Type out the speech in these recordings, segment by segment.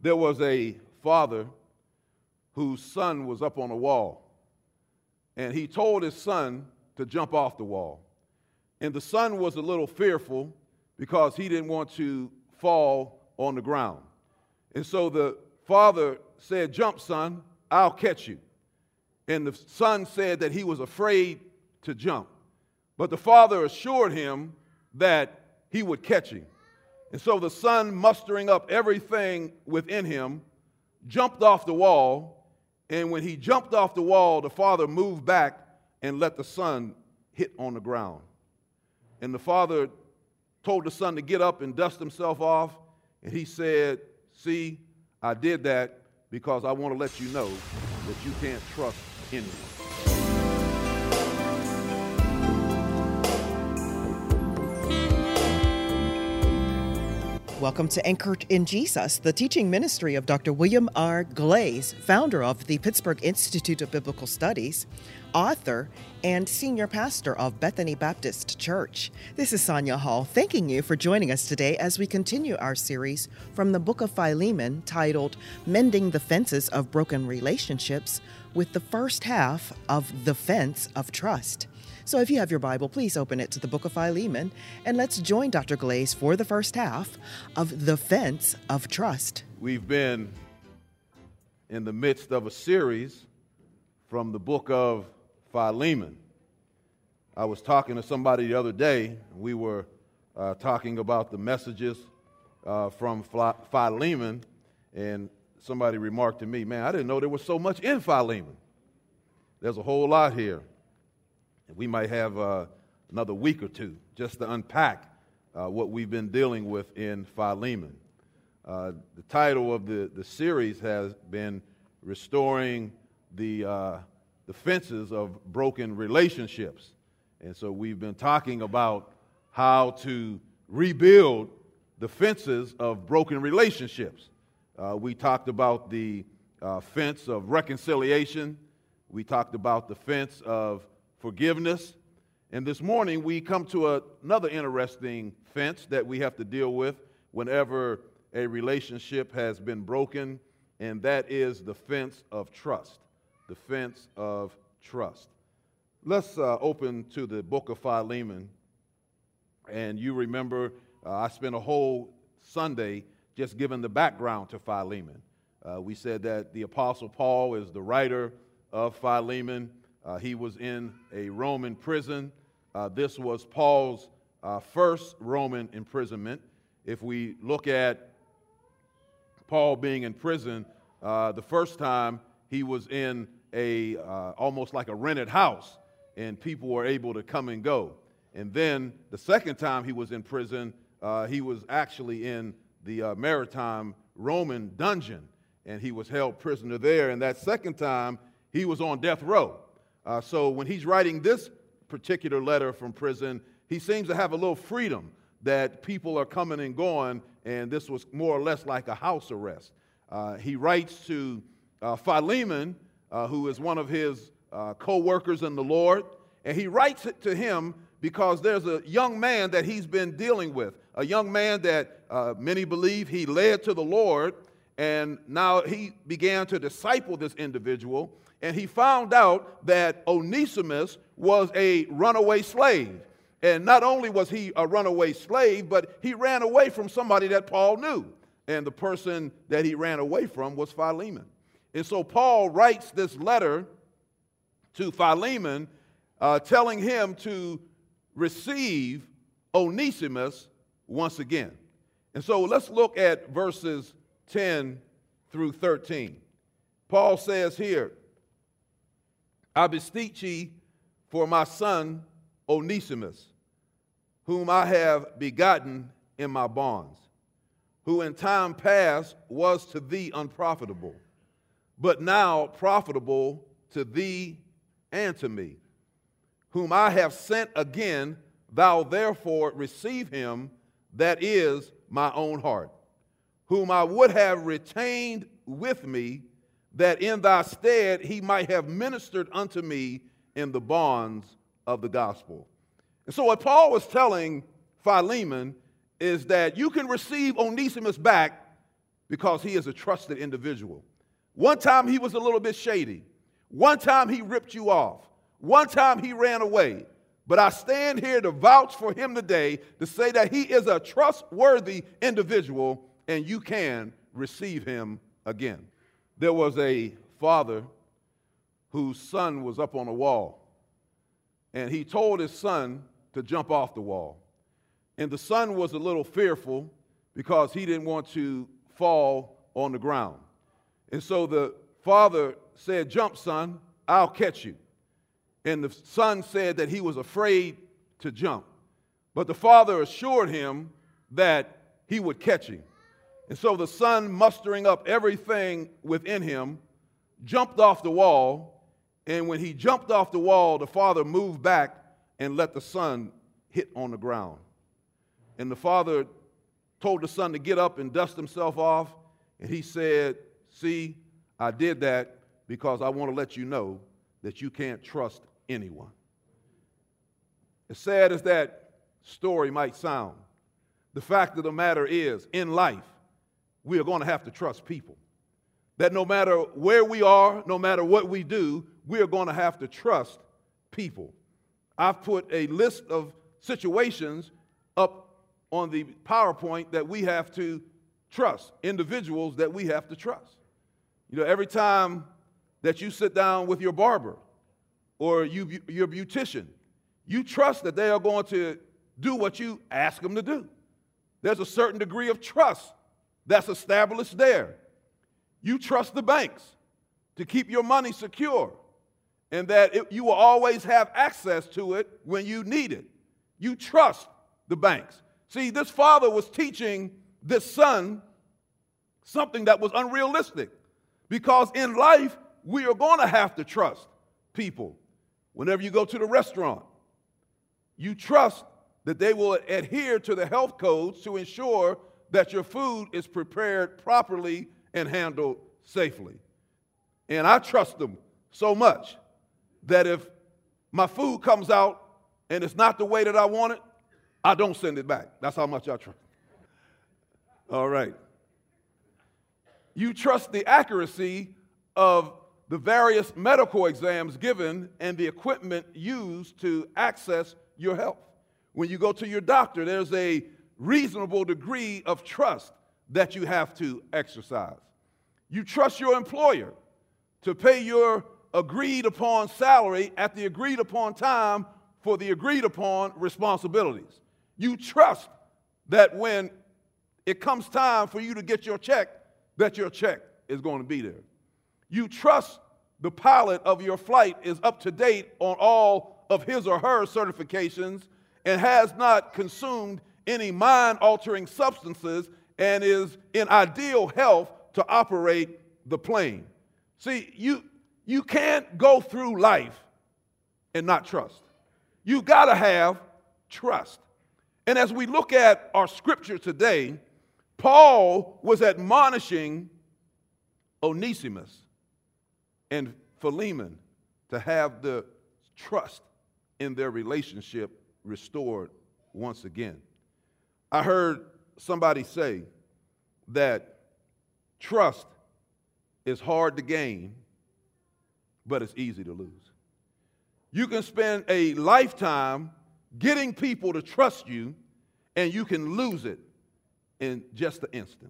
There was a father whose son was up on a wall, and he told his son to jump off the wall. And the son was a little fearful because he didn't want to fall on the ground. And so the father said, "Jump, son, I'll catch you." And the son said that he was afraid to jump. But the father assured him that he would catch him. And so the son, mustering up everything within him, jumped off the wall. And when he jumped off the wall, the father moved back and let the son hit on the ground. And the father told the son to get up and dust himself off. And he said, "See, I did that because I want to let you know that you can't trust anyone." Welcome to Anchored in Jesus, the teaching ministry of Dr. William R. Glaze, founder of the Pittsburgh Institute of Biblical Studies, author, and senior pastor of Bethany Baptist Church. This is Sonia Hall, thanking you for joining us today as we continue our series from the book of Philemon titled Mending the Fences of Broken Relationships, with the first half of The Fence of Trust. So if you have your Bible, please open it to the book of Philemon, and let's join Dr. Glaze for the first half of The Fence of Trust. We've been in the midst of a series from the book of Philemon. I was talking to somebody the other day. We were talking about the messages from Philemon, and somebody remarked to me, "Man, I didn't know there was so much in Philemon." There's a whole lot here. We might have another week or two just to unpack what we've been dealing with in Philemon. The title of the series has been Restoring the Fences of Broken Relationships. And so we've been talking about how to rebuild the fences of broken relationships. We talked about the fence of reconciliation. We talked about the fence of forgiveness. And this morning we come to another interesting fence that we have to deal with whenever a relationship has been broken, and that is the fence of trust. The fence of trust. Let's open to the book of Philemon. And you remember I spent a whole Sunday just giving the background to Philemon. We said that the Apostle Paul is the writer of Philemon. He was in a Roman prison. This was Paul's first Roman imprisonment. If we look at Paul being in prison, the first time he was in a almost like a rented house, and people were able to come and go. And then the second time he was in prison, he was actually in the maritime Roman dungeon, and he was held prisoner there. And that second time, he was on death row. So when he's writing this particular letter from prison, he seems to have a little freedom that people are coming and going, and this was more or less like a house arrest. He writes to Philemon, who is one of his co-workers in the Lord, and he writes it to him because there's a young man that he's been dealing with, a young man that many believe he led to the Lord, and now he began to disciple this individual. And he found out that Onesimus was a runaway slave. And not only was he a runaway slave, but he ran away from somebody that Paul knew. And the person that he ran away from was Philemon. And so Paul writes this letter to Philemon telling him to receive Onesimus once again. And so let's look at verses 10 through 13. Paul says here, "I beseech ye for my son Onesimus, whom I have begotten in my bonds, who in time past was to thee unprofitable, but now profitable to thee and to me, whom I have sent again, thou therefore receive him, that is my own heart, whom I would have retained with me, that in thy stead he might have ministered unto me in the bonds of the gospel." And so what Paul was telling Philemon is that you can receive Onesimus back because he is a trusted individual. One time he was a little bit shady. One time he ripped you off. One time he ran away. But I stand here to vouch for him today to say that he is a trustworthy individual and you can receive him again. There was a father whose son was up on a wall, and he told his son to jump off the wall. And the son was a little fearful because he didn't want to fall on the ground. And so the father said, "Jump, son, I'll catch you." And the son said that he was afraid to jump. But the father assured him that he would catch him. And so the son, mustering up everything within him, jumped off the wall. And when he jumped off the wall, the father moved back and let the son hit on the ground. And the father told the son to get up and dust himself off. And he said, "See, I did that because I want to let you know that you can't trust anyone." As sad as that story might sound, the fact of the matter is, in life, we are going to have to trust people. That no matter where we are, no matter what we do, we are going to have to trust people. I've put a list of situations up on the PowerPoint that we have to trust, individuals that we have to trust. You know, every time that you sit down with your barber or your beautician, you trust that they are going to do what you ask them to do. There's a certain degree of trust that's established there. You trust the banks to keep your money secure and that you will always have access to it when you need it. You trust the banks. See, this father was teaching this son something that was unrealistic, because in life, we are going to have to trust people. Whenever you go to the restaurant, you trust that they will adhere to the health codes to ensure that your food is prepared properly and handled safely. And I trust them so much that if my food comes out and it's not the way that I want it, I don't send it back. That's how much I trust. All right. You trust the accuracy of the various medical exams given and the equipment used to access your health. When you go to your doctor, there's a reasonable degree of trust that you have to exercise. You trust your employer to pay your agreed upon salary at the agreed upon time for the agreed upon responsibilities. You trust that when it comes time for you to get your check, that your check is going to be there. You trust the pilot of your flight is up to date on all of his or her certifications and has not consumed any mind-altering substances and is in ideal health to operate the plane. See, you can't go through life and not trust. You got to have trust. And as we look at our scripture today, Paul was admonishing Onesimus and Philemon to have the trust in their relationship restored once again. I heard somebody say that trust is hard to gain, but it's easy to lose. You can spend a lifetime getting people to trust you, and you can lose it in just an instance.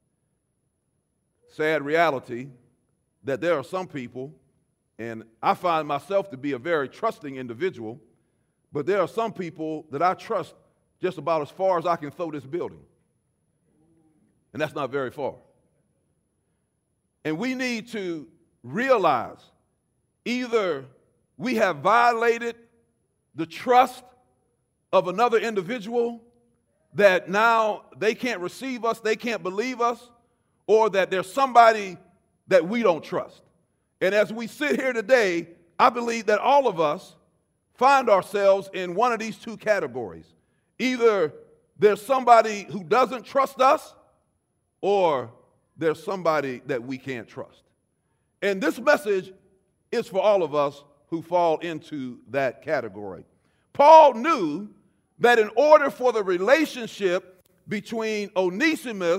Sad reality that there are some people, and I find myself to be a very trusting individual, but there are some people that I trust just about as far as I can throw this building. And that's not very far. And we need to realize either we have violated the trust of another individual, that now they can't receive us, they can't believe us, or that there's somebody that we don't trust. And as we sit here today, I believe that all of us find ourselves in one of these two categories. Either there's somebody who doesn't trust us, or there's somebody that we can't trust. And this message is for all of us who fall into that category. Paul knew that in order for the relationship between Onesimus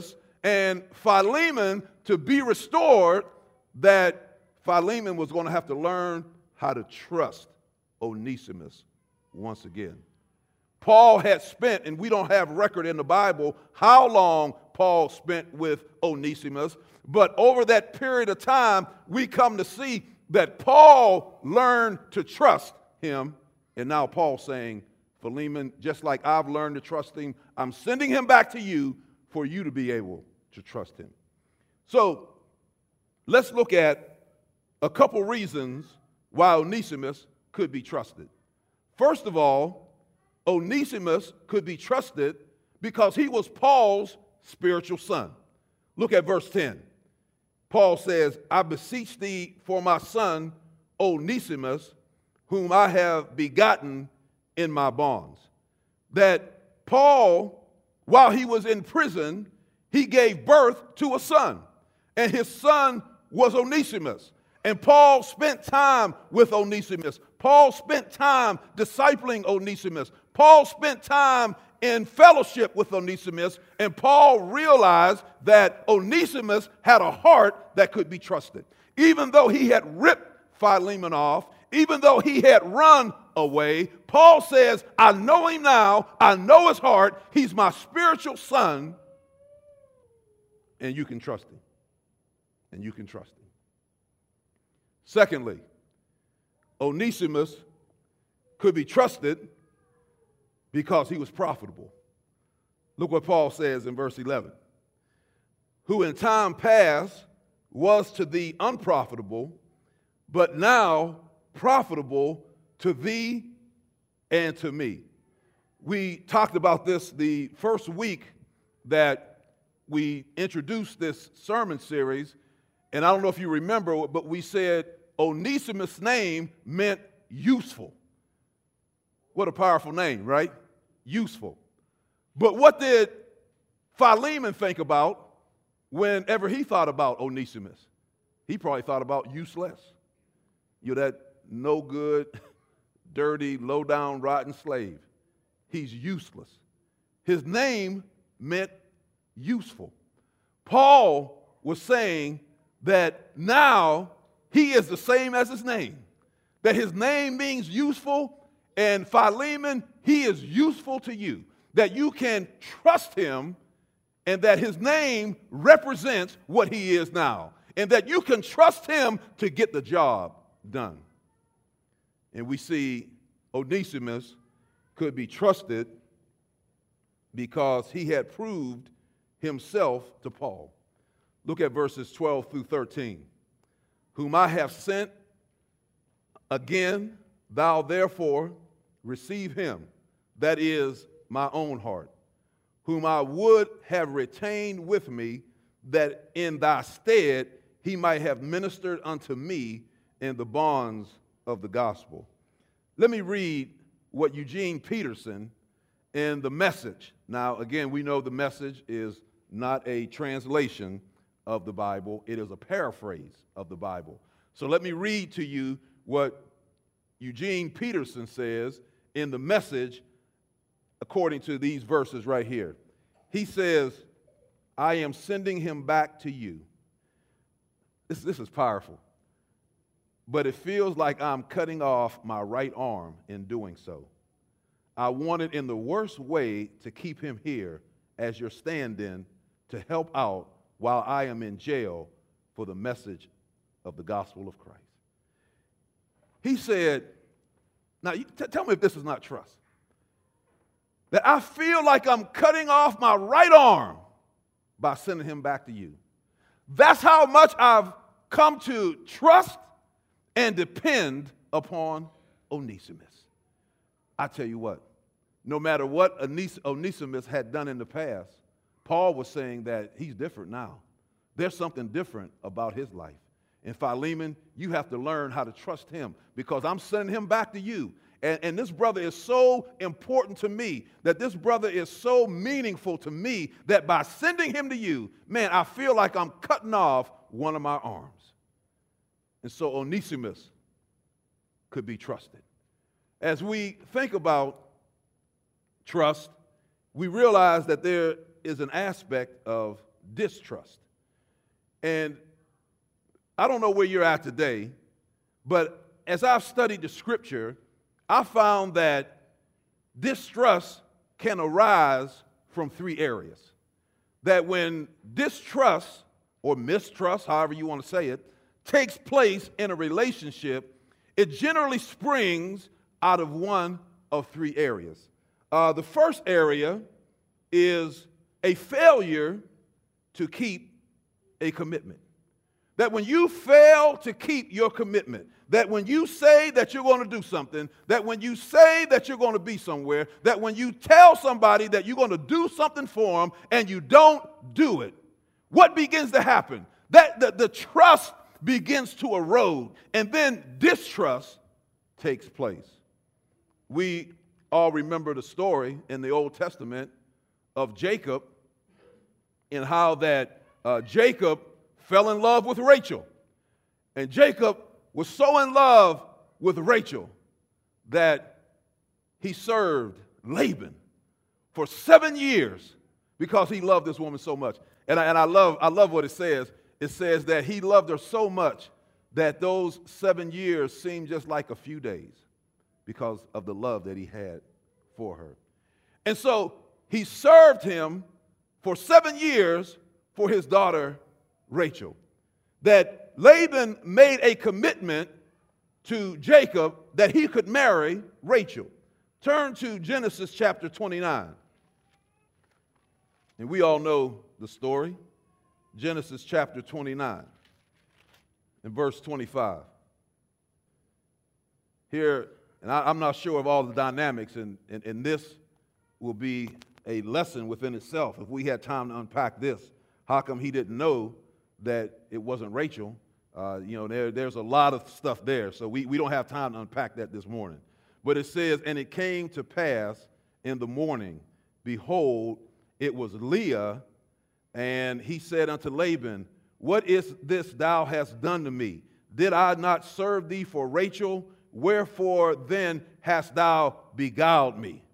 and Philemon to be restored, that Philemon was going to have to learn how to trust Onesimus once again. Paul had spent, and we don't have record in the Bible how long Paul spent with Onesimus, but over that period of time, we come to see that Paul learned to trust him. And now Paul's saying, Philemon, just like I've learned to trust him, I'm sending him back to you for you to be able to trust him. So let's look at a couple reasons why Onesimus could be trusted. First of all, Onesimus could be trusted because he was Paul's spiritual son. Look at verse 10. Paul says, I beseech thee for my son Onesimus, whom I have begotten in my bonds. That Paul, while he was in prison, he gave birth to a son, and his son was Onesimus. And Paul spent time with Onesimus. Paul spent time discipling Onesimus. Paul spent time in fellowship with Onesimus, and Paul realized that Onesimus had a heart that could be trusted. Even though he had ripped Philemon off, even though he had run away, Paul says, I know him now, I know his heart, he's my spiritual son, and you can trust him. And you can trust him. Secondly, Onesimus could be trusted because he was profitable. Look what Paul says in verse 11. Who in time past was to thee unprofitable, but now profitable to thee and to me. We talked about this the first week that we introduced this sermon series, and I don't know if you remember, but we said Onesimus' name meant useful. What a powerful name, right? Useful. But what did Philemon think about whenever he thought about Onesimus? He probably thought about useless. You're that no good, dirty, low down, rotten slave. He's useless. His name meant useful. Paul was saying that now he is the same as his name. That his name means useful, and Philemon, he is useful to you. That you can trust him, and that his name represents what he is now. And that you can trust him to get the job done. And we see Onesimus could be trusted because he had proved himself to Paul. Look at verses 12 through 13. Whom I have sent again, thou therefore receive him, that is my own heart, whom I would have retained with me, that in thy stead he might have ministered unto me in the bonds of the gospel. Let me read what Eugene Peterson in the Message. Now, again, we know the Message is not a translation of the Bible. It is a paraphrase of the Bible. So let me read to you what Eugene Peterson says in the Message according to these verses right here. He says, I am sending him back to you. This is powerful. But it feels like I'm cutting off my right arm in doing so. I wanted in the worst way to keep him here as your stand-in to help out while I am in jail for the message of the gospel of Christ. He said, now tell me if this is not trust. That I feel like I'm cutting off my right arm by sending him back to you. That's how much I've come to trust and depend upon Onesimus. I tell you what, no matter what Onesimus had done in the past, Paul was saying that he's different now. There's something different about his life. And Philemon, you have to learn how to trust him because I'm sending him back to you. And this brother is so important to me, that this brother is so meaningful to me, that by sending him to you, man, I feel like I'm cutting off one of my arms. And so Onesimus could be trusted. As we think about trust, we realize that there is an aspect of distrust. And I don't know where you're at today, but as I've studied the scripture, I found that distrust can arise from three areas. That when distrust or mistrust, however you want to say it, takes place in a relationship, it generally springs out of one of three areas. The first area is a failure to keep a commitment. That when you fail to keep your commitment, that when you say that you're going to do something, that when you say that you're going to be somewhere, that when you tell somebody that you're going to do something for them and you don't do it, what begins to happen? That the trust begins to erode, and then distrust takes place. We all remember the story in the Old Testament of Jacob and how that Jacob fell in love with Rachel. And Jacob was so in love with Rachel that he served Laban for 7 years because he loved this woman so much. And I love what it says. It says that he loved her so much that those 7 years seemed just like a few days because of the love that he had for her. And so he served him for 7 years for his daughter Rachel. That Laban made a commitment to Jacob that he could marry Rachel. Turn to Genesis chapter 29. And we all know the story. Genesis chapter 29 and verse 25. Here, and I'm not sure of all the dynamics, and this will be a lesson within itself. If we had time to unpack this, how come he didn't know that it wasn't Rachel? There's a lot of stuff there, so we don't have time to unpack that this morning. But it says, and it came to pass in the morning, behold, it was Leah, and he said unto Laban, what is this thou hast done to me? Did I not serve thee for Rachel? Wherefore then hast thou beguiled me?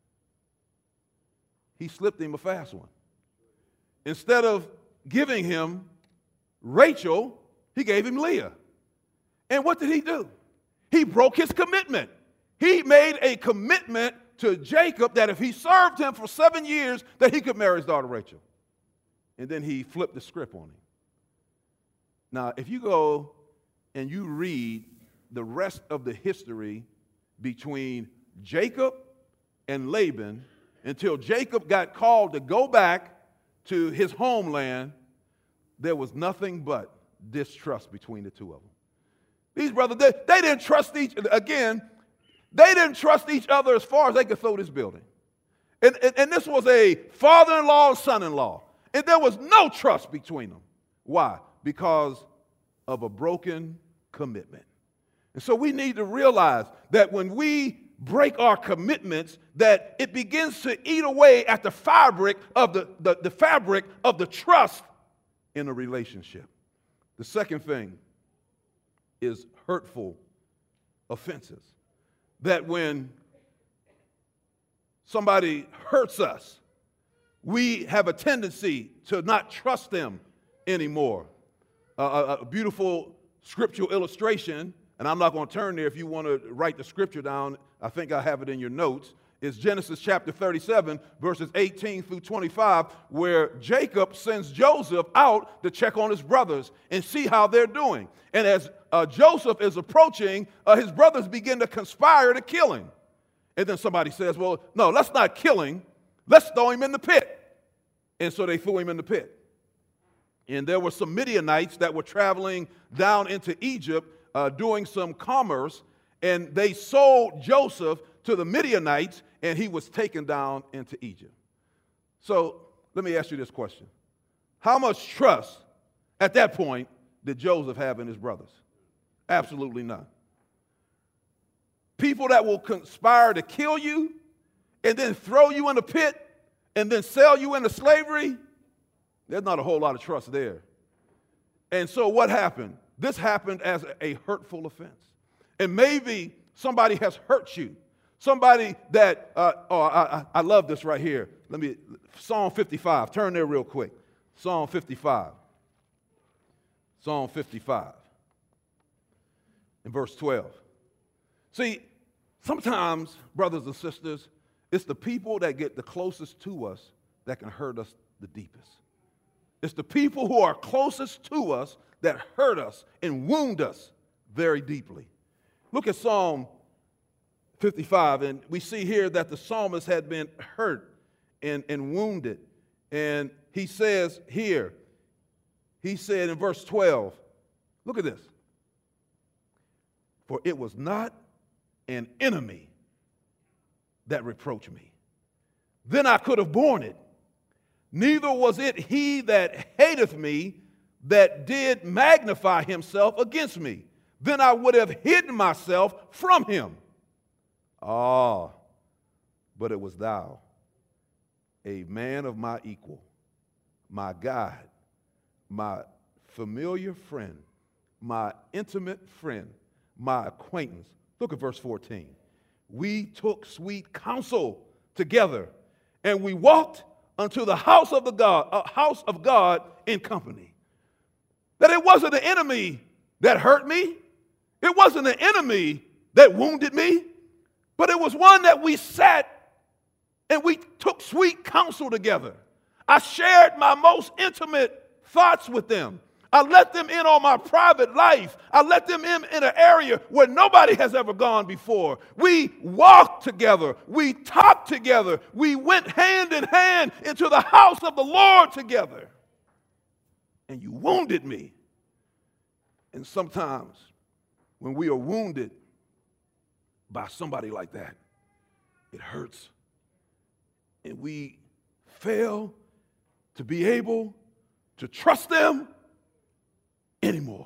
He slipped him a fast one. Instead of giving him Rachel, he gave him Leah. And what did he do? He broke his commitment. He made a commitment to Jacob that if he served him for 7 years, that he could marry his daughter Rachel. And then he flipped the script on him. Now, if you go and you read the rest of the history between Jacob and Laban until Jacob got called to go back to his homeland, there was nothing but distrust between the two of them. These brothers, they didn't trust they didn't trust each other as far as they could throw this building. And this was a father-in-law and son-in-law. And there was no trust between them. Why? Because of a broken commitment. And so we need to realize that when we break our commitments, that it begins to eat away at the fabric of the fabric of the trust in a relationship. The second thing is hurtful offenses. That when somebody hurts us, we have a tendency to not trust them anymore. A beautiful scriptural illustration, and I'm not going to turn there. If you want to write the scripture down, I think I have it in your notes, is Genesis chapter 37, verses 18 through 25, where Jacob sends Joseph out to check on his brothers and see how they're doing. And as Joseph is approaching, his brothers begin to conspire to kill him. And then somebody says, well, no, let's not kill him. Let's throw him in the pit. And so they threw him in the pit. And there were some Midianites that were traveling down into Egypt doing some commerce, and they sold Joseph to the Midianites, and he was taken down into Egypt. So let me ask you this question. How much trust at that point did Joseph have in his brothers? Absolutely none. People that will conspire to kill you and then throw you in a pit and then sell you into slavery, there's not a whole lot of trust there. And so what happened? This happened as a hurtful offense. And maybe somebody has hurt you. Somebody that, I love this right here. Psalm 55. Turn there real quick. Psalm 55. Psalm 55 in verse 12. See, sometimes, brothers and sisters, it's the people that get the closest to us that can hurt us the deepest. It's the people who are closest to us that hurt us and wound us very deeply. Look at Psalm 55, and we see here that the psalmist had been hurt and wounded. And he says here, he said in verse 12, look at this. For it was not an enemy that reproached me. Then I could have borne it. Neither was it he that hateth me that did magnify himself against me. Then I would have hidden myself from him. Ah, but it was thou, a man of my equal, my guide, my familiar friend, my intimate friend, my acquaintance. Look at verse 14. We took sweet counsel together, and we walked unto the house of God in company. That it wasn't the enemy that hurt me. It wasn't the enemy that wounded me, but it was one that we sat and we took sweet counsel together. I shared my most intimate thoughts with them. I let them in on my private life. I let them in an area where nobody has ever gone before. We walked together. We talked together. We went hand in hand into the house of the Lord together. And you wounded me. And sometimes when we are wounded by somebody like that, it hurts. And we fail to be able to trust them anymore.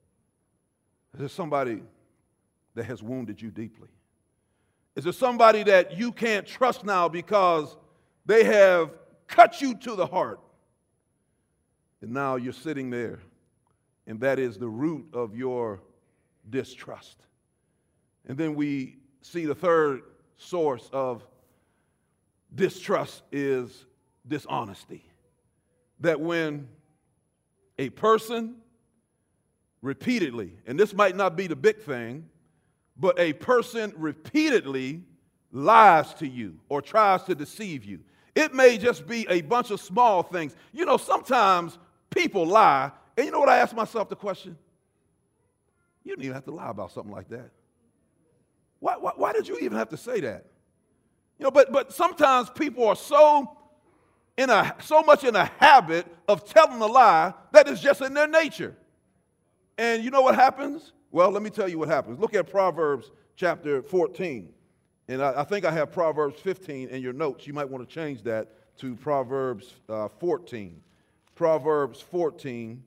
Is there somebody that has wounded you deeply? Is there somebody that you can't trust now because they have cut you to the heart? And now you're sitting there, and that is the root of your distrust. And then we see the third source of distrust is dishonesty. That when a person repeatedly, and this might not be the big thing, but a person repeatedly lies to you or tries to deceive you. It may just be a bunch of small things. You know, sometimes people lie, and you know what I ask myself the question? You didn't even have to lie about something like that. Why did you even have to say that? You know, but sometimes people are so much in a habit of telling a lie that is just in their nature. And you know what happens? Well, let me tell you what happens. Look at Proverbs chapter 14. And I think I have Proverbs 15 in your notes. You might want to change that to Proverbs 14. Proverbs 14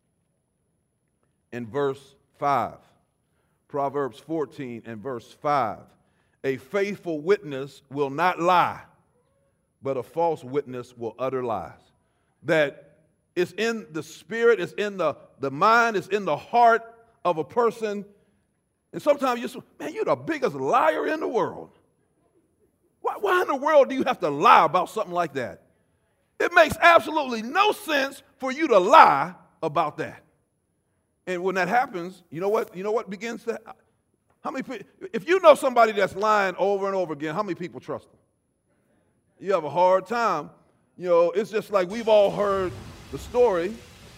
and verse 5. Proverbs 14 and verse 5. A faithful witness will not lie, but a false witness will utter lies. That it's in the spirit, it's in the mind, it's in the heart of a person. And sometimes you say, man, you're the biggest liar in the world. Why in the world do you have to lie about something like that? It makes absolutely no sense for you to lie about that. And when that happens, you know what begins to happen? How many people, if you know somebody that's lying over and over again, how many people trust them? You have a hard time. You know, it's just like we've all heard the story.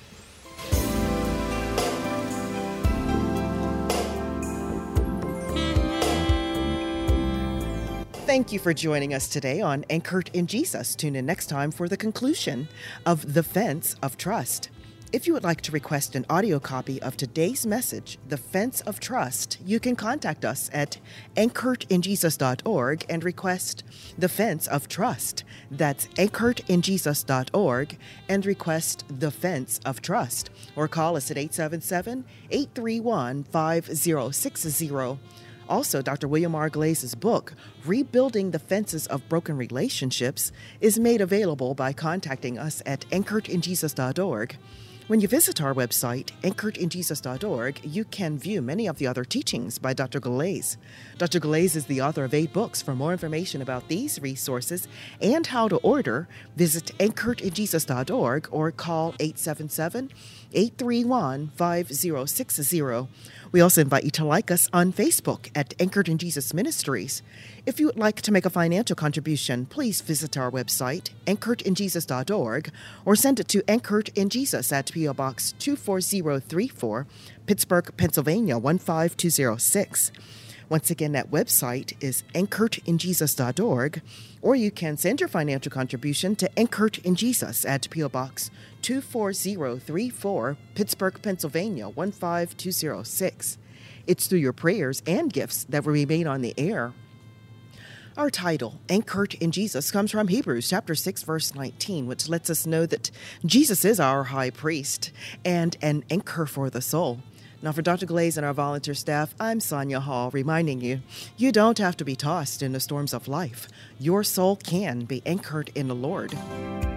Thank you for joining us today on Anchored in Jesus. Tune in next time for the conclusion of The Fence of Trust. If you would like to request an audio copy of today's message, The Fence of Trust, you can contact us at anchoredinjesus.org and request The Fence of Trust. That's anchoredinjesus.org and request The Fence of Trust. Or call us at 877-831-5060. Also, Dr. William R. Glaze's book, Rebuilding the Fences of Broken Relationships, is made available by contacting us at anchoredinjesus.org. When you visit our website, anchoredinjesus.org, you can view many of the other teachings by Dr. Galais. Dr. Galais is the author of 8 books. For more information about these resources and how to order, visit anchoredinjesus.org or call 877-831-5060. We also invite you to like us on Facebook at Anchored in Jesus Ministries. If you would like to make a financial contribution, please visit our website, anchoredinjesus.org, or send it to Anchored in Jesus at P.O. Box 24034, Pittsburgh, Pennsylvania 15206. Once again, that website is anchoredinjesus.org, or you can send your financial contribution to Anchored in Jesus at P.O. Box 24034, Pittsburgh, Pennsylvania 15206. It's through your prayers and gifts that we remain on the air. Our title, Anchored in Jesus, comes from Hebrews chapter 6, verse 19, which lets us know that Jesus is our high priest and an anchor for the soul. Now, for Dr. Galais and our volunteer staff, I'm Sonia Hall, reminding you, you don't have to be tossed in the storms of life. Your soul can be anchored in the Lord.